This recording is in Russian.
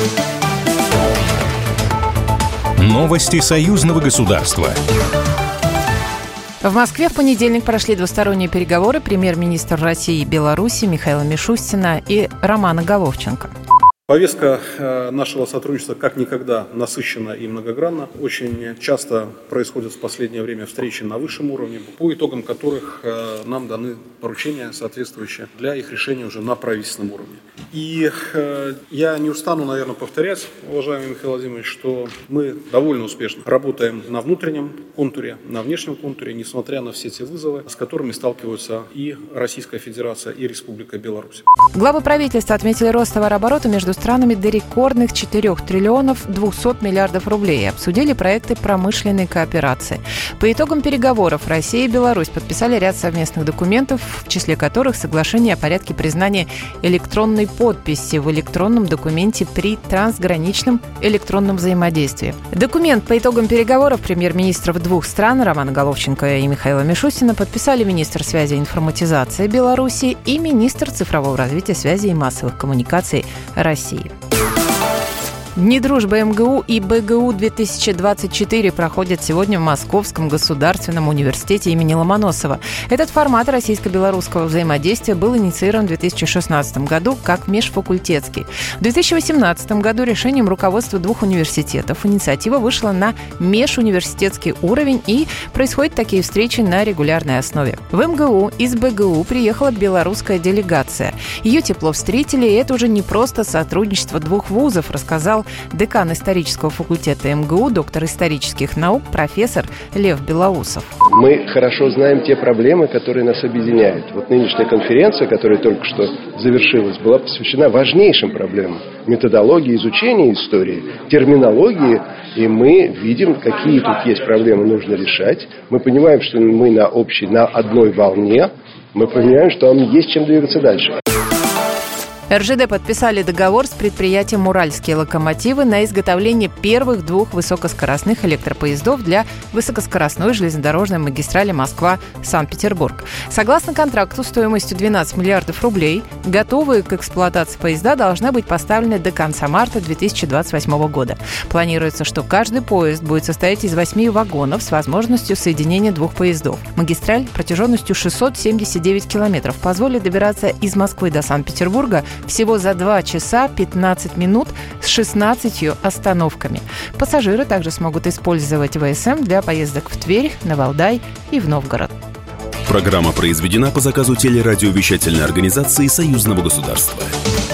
Новости союзного государства. В Москве в понедельник прошли двусторонние переговоры премьер-министра России и Беларуси Михаила Мишустина и Романа Головченко. Повестка нашего сотрудничества как никогда насыщена и многогранна. Очень часто происходят в последнее время встречи на высшем уровне, по итогам которых нам даны поручения соответствующие для их решения уже на правительственном уровне. И я не устану, наверное, повторять, уважаемый Михаил Владимирович, что мы довольно успешно работаем на внутреннем контуре, на внешнем контуре, несмотря на все те вызовы, с которыми сталкиваются и Российская Федерация, и Республика Беларусь. Главы правительства отметили рост товарооборота между странами до рекордных 4 триллионов 200 миллиардов рублей и обсудили проекты промышленной кооперации. По итогам переговоров Россия и Беларусь подписали ряд совместных документов, в числе которых соглашение о порядке признания электронной подписи в электронном документе при трансграничном электронном взаимодействии. Документ по итогам переговоров премьер-министров двух стран Романа Головченко и Михаила Мишустина подписали министр связи и информатизации Беларуси и министр цифрового развития, связи и массовых коммуникаций России. Дни дружбы МГУ и БГУ-2024 проходят сегодня в Московском государственном университете имени Ломоносова. Этот формат российско-белорусского взаимодействия был инициирован в 2016 году как межфакультетский. В 2018 году решением руководства двух университетов инициатива вышла на межуниверситетский уровень, и происходят такие встречи на регулярной основе. В МГУ из БГУ приехала белорусская делегация. Ее тепло встретили, и это уже не просто сотрудничество двух вузов, рассказал декан исторического факультета МГУ, доктор исторических наук, профессор Лев Белоусов. Мы хорошо знаем те проблемы, которые нас объединяют. Вот нынешняя конференция, которая только что завершилась, была посвящена важнейшим проблемам методологии изучения истории, терминологии, и мы видим, какие тут есть проблемы, нужно решать. Мы понимаем, что мы на одной волне, мы понимаем, что нам есть чем двигаться дальше. РЖД подписали договор с предприятием «Уральские локомотивы» на изготовление первых двух высокоскоростных электропоездов для высокоскоростной железнодорожной магистрали Москва-Санкт-Петербург. Согласно контракту стоимостью 12 миллиардов рублей, готовые к эксплуатации поезда должны быть поставлены до конца марта 2028 года. Планируется, что каждый поезд будет состоять из 8 вагонов с возможностью соединения двух поездов. Магистраль протяженностью 679 километров позволит добираться из Москвы до Санкт-Петербурга всего за 2 часа 15 минут с 16 остановками. Пассажиры также смогут использовать ВСМ для поездок в Тверь, на Валдай и в Новгород. Программа произведена по заказу телерадиовещательной организации Союзного государства.